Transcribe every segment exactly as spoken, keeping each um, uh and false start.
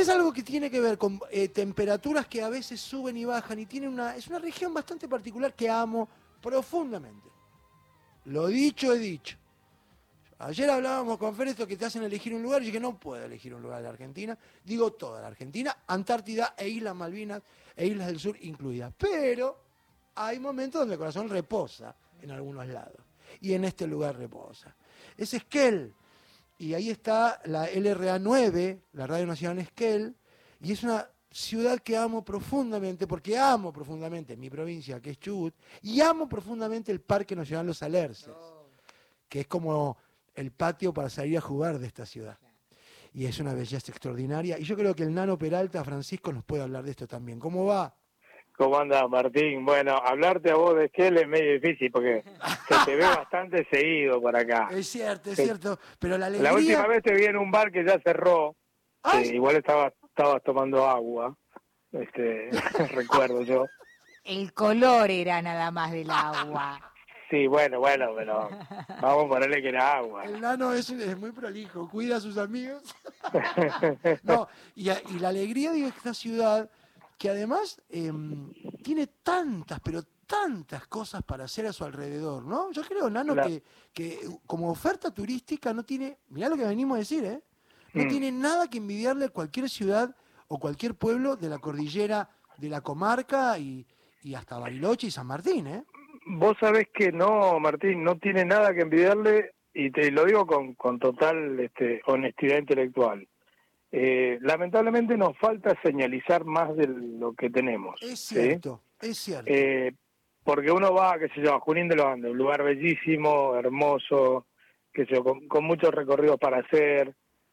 es algo que tiene que ver con eh, temperaturas que a veces suben y bajan, y tiene una, es una región bastante particular que amo profundamente. Lo dicho, he dicho. Ayer hablábamos con Fer esto que te hacen elegir un lugar, y yo que no puedo elegir un lugar de la Argentina. Digo toda la Argentina, Antártida e Islas Malvinas e Islas del Sur incluidas. Pero hay momentos donde el corazón reposa en algunos lados. Y en este lugar reposa. Es Esquel. Y ahí está la L R A nueve, la Radio Nacional Esquel. Y es una ciudad que amo profundamente, porque amo profundamente mi provincia, que es Chubut. Y amo profundamente el Parque Nacional Los Alerces, que es como el patio para salir a jugar de esta ciudad. Y es una belleza extraordinaria. Y yo creo que el Nano Peralta, Francisco, nos puede hablar de esto también. ¿Cómo va? ¿Cómo anda, Martín? Bueno, hablarte a vos de Esquel es medio difícil porque se te ve bastante seguido por acá. Es cierto, es Sí. cierto. Pero la alegría... La última vez te vi en un bar que ya cerró. ¡Ay! Eh, igual estabas, estabas tomando agua. Este, recuerdo yo. El color era nada más del agua. Sí, bueno, bueno, pero vamos a ponerle que era agua. El Nano es, es muy prolijo, cuida a sus amigos. No, y, a- y la alegría de esta ciudad, que además eh, tiene tantas, pero tantas cosas para hacer a su alrededor, ¿no? Yo creo, Nano, La- que, que como oferta turística no tiene, mirá lo que venimos a decir, ¿eh? No Mm. tiene nada que envidiarle a cualquier ciudad o cualquier pueblo de la cordillera, de la comarca y, y hasta Bariloche y San Martín, ¿eh? Vos sabés que no, Martín, no tiene nada que envidiarle, y te lo digo con, con total este, honestidad intelectual. Eh, lamentablemente nos falta señalizar más de lo que tenemos. Es ¿sí? cierto, es cierto. Eh, porque uno va, qué sé yo, a Junín de los Andes, un lugar bellísimo, hermoso, qué sé yo, con, con muchos recorridos para hacer,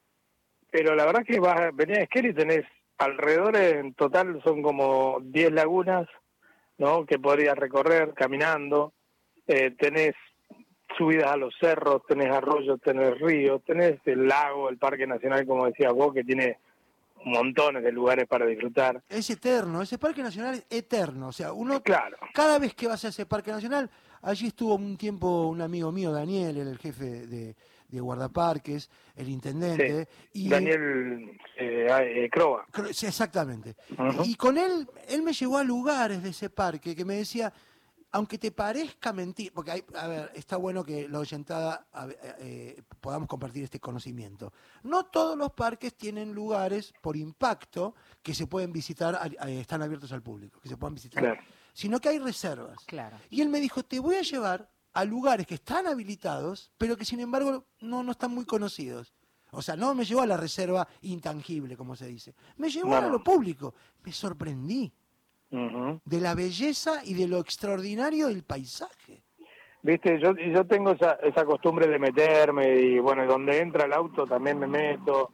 pero la verdad es que vas a venir a Esquel y tenés alrededor, en total son como diez lagunas, ¿no?, que podrías recorrer caminando. Eh, tenés subidas a los cerros, tenés arroyos, tenés ríos, tenés el lago, el Parque Nacional, como decías vos, que tiene montones de lugares para disfrutar. Es eterno, ese parque nacional es eterno. O sea, uno, Claro. cada vez que vas a ese parque nacional, allí estuvo un tiempo un amigo mío, Daniel, era el jefe de, de guardaparques, el intendente. Sí. Y, Daniel eh, eh, Croa. Cro- sí, exactamente. Ujú. Y con él, él me llevó a lugares de ese parque que me decía, aunque te parezca mentir, porque hay, a ver, está bueno que la oyentada a ver, eh, podamos compartir este conocimiento. No todos los parques tienen lugares por impacto que se pueden visitar, a- eh, están abiertos al público, que se puedan visitar, Claro. sino que hay reservas. Claro. Y él me dijo, te voy a llevar a lugares que están habilitados, pero que sin embargo no, no están muy conocidos. O sea, no me llevó a la reserva intangible, como se dice. Me llevó No, a no. lo público. Me sorprendí Ujú. de la belleza y de lo extraordinario del paisaje. Viste, yo yo tengo esa, esa costumbre de meterme y bueno, donde entra el auto también me meto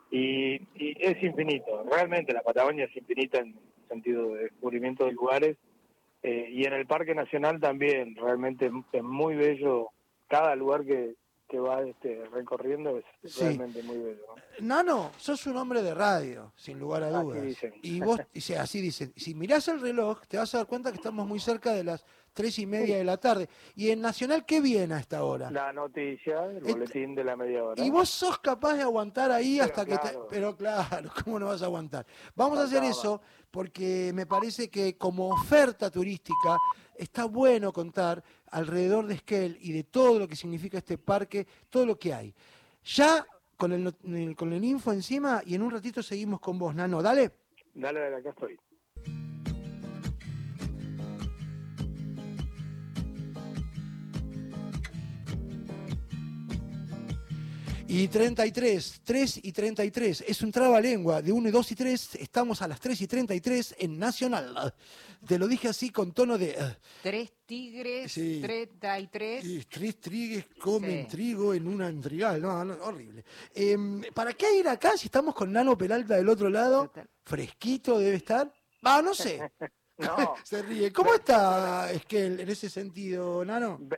y, y es infinito. Realmente la Patagonia es infinita en sentido de descubrimiento de lugares eh, y en el Parque Nacional también. Realmente es, es muy bello cada lugar que, que va este, recorriendo, es Sí. realmente muy bello, ¿no? Nano, sos un hombre de radio, sin lugar a Así dudas. dicen. Y vos, y sí, así dicen. Si mirás el reloj, te vas a dar cuenta que estamos muy cerca de las tres y media de la tarde. Y en Nacional, ¿qué viene a esta hora? La noticia, el Et- boletín de la media hora. Y vos sos capaz de aguantar ahí Pero hasta que... te- claro. Pero claro, ¿cómo no vas a aguantar? Vamos a hacer Faltaba. eso porque me parece que como oferta turística está bueno contar alrededor de Esquel y de todo lo que significa este parque, todo lo que hay. Ya con el, not- el- con el info encima y en un ratito seguimos con vos, Nano. Dale. Dale, dale, acá estoy. Y treinta y tres, tres y treinta y tres, es un trabalengua de uno, dos y tres, estamos a las tres y treinta y tres en Nacional. Te lo dije así con tono de... eh, Tres tigres, Sí. treinta y tres. y tres trigues comen Sí. trigo en una entrigal, no, no, horrible. Eh, ¿Para qué ir acá si estamos con Nano Peralta del otro lado? Total. Fresquito debe estar. Ah, no sé. No. Se ríe. ¿Cómo está Esquel en ese sentido, Nano? Ve-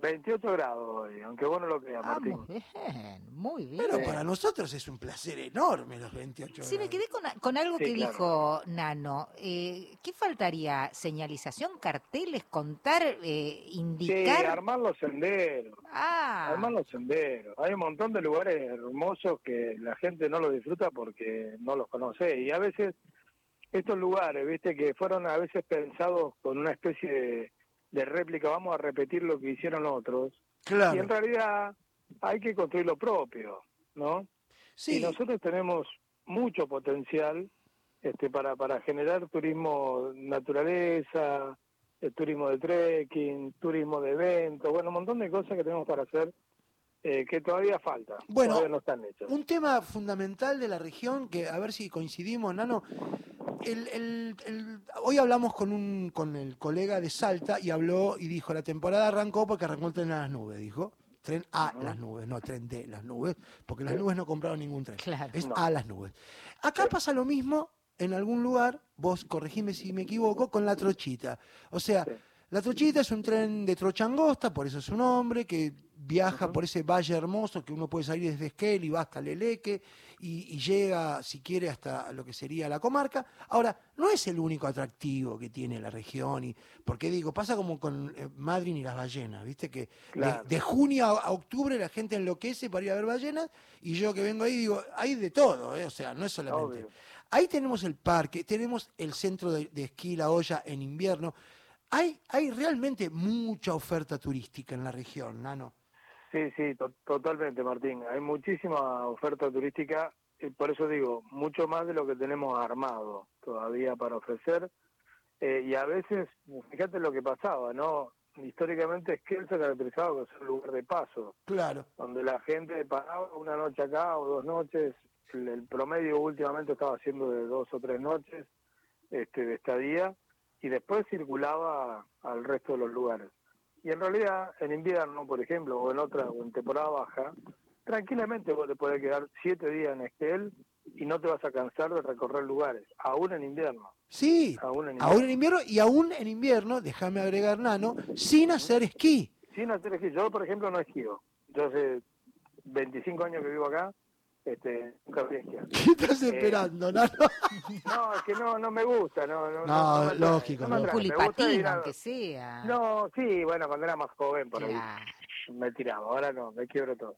veintiocho grados hoy, aunque vos no lo creas, Ah, Martín. muy bien, muy bien. Pero para nosotros es un placer enorme los veintiocho Sí, me grados. quedé con, a- con algo Sí, que claro. dijo Nano. Eh, ¿qué faltaría? ¿Señalización, carteles, contar, eh, Sí, indicar? armar los senderos, armar Ah, los senderos. Hay un montón de lugares hermosos que la gente no los disfruta porque no los conoce. Y a veces estos lugares, viste, que fueron a veces pensados con una especie de, de réplica, vamos a repetir lo que hicieron otros. Y Claro. en realidad hay que construir lo propio, ¿no? Sí. Y nosotros tenemos mucho potencial este, para, para generar turismo naturaleza, eh, turismo de trekking, turismo de eventos, bueno, un montón de cosas que tenemos para hacer eh, que todavía falta, Bueno, todavía no están hechas. un tema fundamental de la región, que a ver si coincidimos, Nano. El, el, el- hoy hablamos con un con el colega de Salta y habló y dijo, la temporada arrancó porque arrancó el tren a las nubes, dijo. Tren a Ujú. las nubes, no tren de las nubes, porque las Sí. nubes no compraron ningún tren. claro. Es No. a las nubes. Acá Sí. pasa lo mismo en algún lugar, vos corregime si me equivoco, con la trochita. O sea, Sí. la trochita es un tren de trocha angosta, por eso es su nombre, que viaja Ujú. por ese valle hermoso que uno puede salir desde Esquel y va hasta Leleque y, y llega, si quiere, hasta lo que sería la comarca. Ahora, no es el único atractivo que tiene la región, y porque digo, pasa como con eh, Madryn y las ballenas, ¿viste? Que de- Claro. de, junio a, a octubre la gente enloquece para ir a ver ballenas, y yo que vengo ahí digo, hay de todo, ¿eh? O sea, no es solamente. Obvio. Ahí tenemos el parque, tenemos el centro de, de esquí La Olla en invierno. Hay, hay realmente mucha oferta turística en la región, Nano. Sí, sí, to- totalmente, Martín. Hay muchísima oferta turística, y por eso digo, mucho más de lo que tenemos armado todavía para ofrecer. Eh, y a veces, fíjate lo que pasaba, ¿no? Históricamente Esquel se caracterizaba por ser un lugar de paso, Claro. donde la gente paraba una noche acá o dos noches. El, el promedio últimamente estaba haciendo de dos o tres noches este, de estadía, y después circulaba al resto de los lugares. Y en realidad, en invierno, por ejemplo, o en otra, o en temporada baja, tranquilamente vos te podés quedar siete días en Esquel y no te vas a cansar de recorrer lugares, aún en invierno, Sí, aún en aún en invierno. invierno y aún en invierno, déjame agregar, Nano, sin hacer esquí. Sin hacer esquí. Yo, por ejemplo, no esquío. Yo hace veinticinco años que vivo acá, este, nunca fui a esquiar. ¿Qué estás Eh, esperando, Nano? no, es que no, no me gusta, no, no, no, No, no me atrae, lógico, no me Un atrae. lógico. Me gusta ir culipatín, a- aunque sea. No, sí, bueno, cuando era más joven por ahí Claro. me tiraba, ahora no, me quiebro todo.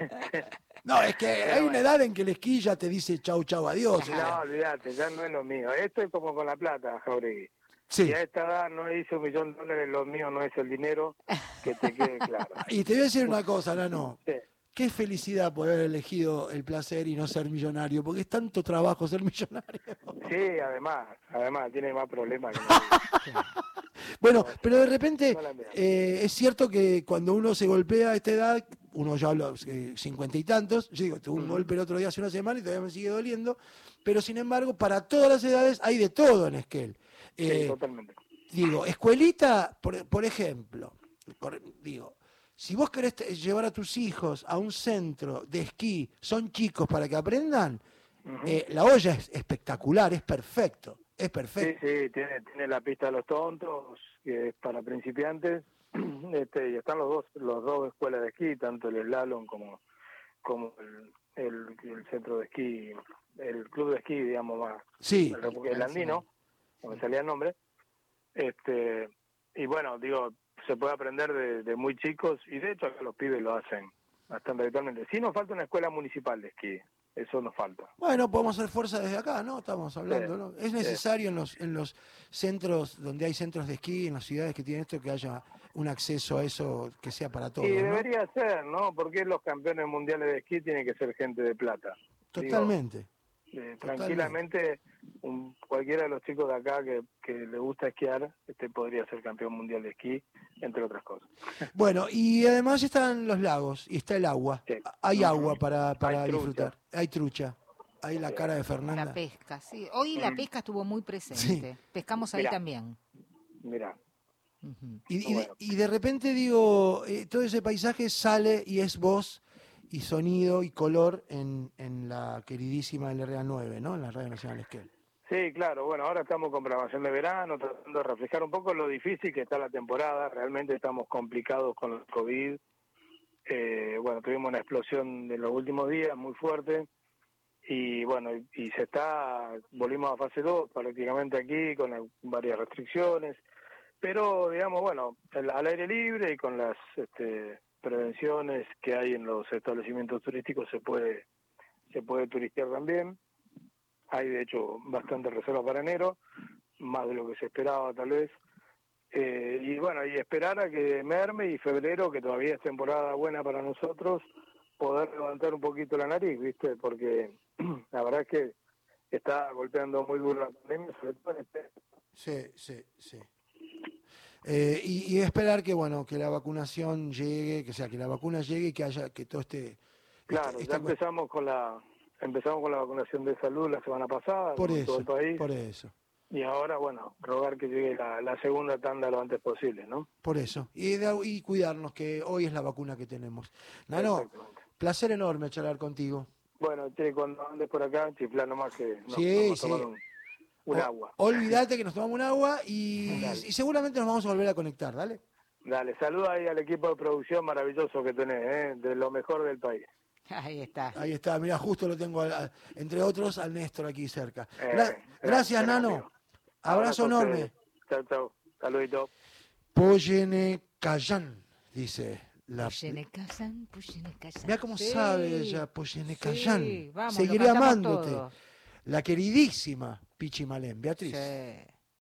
No, es que Pero hay una bueno. edad en que el esquí ya te dice chau, chau, adiós. o sea. No, olvídate, ya no es lo mío. Esto es como con la plata, Jauregui. Sí. Si a esta edad no hice un millón de dólares, lo mío no es el dinero, que te quede claro. Y te voy a decir una cosa, Nano. Sí, Qué felicidad poder haber elegido el placer y no ser millonario, porque es tanto trabajo ser millonario. sí, además, además, tiene más problemas que nadie. Bueno, No, pero de repente no la mía. eh, es cierto que cuando uno se golpea a esta edad, uno ya habla eh, cincuenta y tantos, yo digo, tuve un Ujú. golpe el otro día hace una semana y todavía me sigue doliendo, pero sin embargo, para todas las edades hay de todo en Esquel. Sí, Eh, totalmente. digo, escuelita, por, por ejemplo, por- digo, si vos querés te- llevar a tus hijos a un centro de esquí, son chicos para que aprendan, Ujú. eh, La Olla es espectacular, es perfecto, es Sí, perfecto. sí, tiene, tiene la pista de los tontos, que es para principiantes, este, y están los dos, los dos escuelas de esquí, tanto el slalom como, como el, el, el centro de esquí, el club de esquí, digamos, más, Sí, el, repu- el andino, no me salía el nombre. Este, y bueno, digo, se puede aprender de, de muy chicos, y de hecho acá los pibes lo hacen bastante habitualmente. Sí nos falta una escuela municipal de esquí, eso nos falta. bueno, podemos hacer fuerza desde acá, ¿no? Estamos hablando, Sí, ¿no? Es sí. necesario en los, en los centros donde hay centros de esquí, en las ciudades que tienen esto, que haya un acceso a eso que sea para todos, Y ¿no? debería ser, ¿no? Porque los campeones mundiales de esquí tienen que ser gente de plata. Totalmente. Digo, eh, Totalmente. tranquilamente, un, cualquiera de los chicos de acá que, que le gusta esquiar, este podría ser campeón mundial de esquí, entre otras cosas. Bueno, y además están los lagos y está el agua. Sí. Hay Ujú. agua para, para Hay trucha. disfrutar. Hay trucha. Hay la Sí. cara de La Fernanda. pesca, sí. Hoy la Mm. pesca estuvo muy presente. Pescamos ahí Mirá. también. Mirá, Ujú. Y, y de, Bueno. y de repente digo, eh, todo ese paisaje sale y es voz y sonido y color en, en la queridísima L R A nueve, ¿no? En la Radio Nacional Esquel. Sí, claro, bueno, ahora estamos con programación de verano, tratando de reflejar un poco lo difícil que está la temporada, realmente estamos complicados con el COVID, eh, bueno, tuvimos una explosión en los últimos días muy fuerte, y bueno, y, y se está, volvimos a fase dos prácticamente aquí, con el- varias restricciones, pero digamos, bueno, al, al aire libre y con las este, prevenciones que hay en los establecimientos turísticos se puede, se puede turistear también. Hay, de hecho, bastante reserva para enero, más de lo que se esperaba, tal vez. Eh, y bueno, y esperar a que merme y febrero, que todavía es temporada buena para nosotros, poder levantar un poquito la nariz, ¿viste? Porque la verdad es que está golpeando muy duro la pandemia, sobre todo en este. Sí, sí, sí. Eh, y, y esperar que, bueno, que la vacunación llegue, que sea, que la vacuna llegue y que haya, que todo este, esta, Claro, ya esta cuestión. empezamos con la empezamos con la vacunación de salud la semana pasada, Por como en todo eso, el país, por eso, y ahora, bueno, rogar que llegue la, la segunda tanda lo antes posible, ¿no? por eso. Y, de- y cuidarnos, que hoy es la vacuna que tenemos. Nano, Exactamente. placer enorme charlar contigo. Bueno, che, cuando andes por acá, chiflá nomás que nos Sí, vamos a tomar sí. un, un O- agua. olvídate que nos tomamos un agua y, Dale, y seguramente nos vamos a volver a conectar, ¿dale? dale, saluda ahí al equipo de producción maravilloso que tenés, ¿eh? De lo mejor del país. Ahí está. Ahí está, mira, justo lo tengo, a- a- entre otros, al Néstor aquí cerca. Gra- Eh, gran, gracias, gran Nano. amigo. Abrazo Abrazo a ustedes. enorme. Chau, chau. Saludito. Poyene Cayán, dice la... Puyene Kazan, Puyene Kazan. Mira cómo Sí, sabe ella, Poyene Cayán. sí, vamos, lo Seguiré cantamos amándote. todo. La queridísima Pichi Malén. Beatriz. Sí.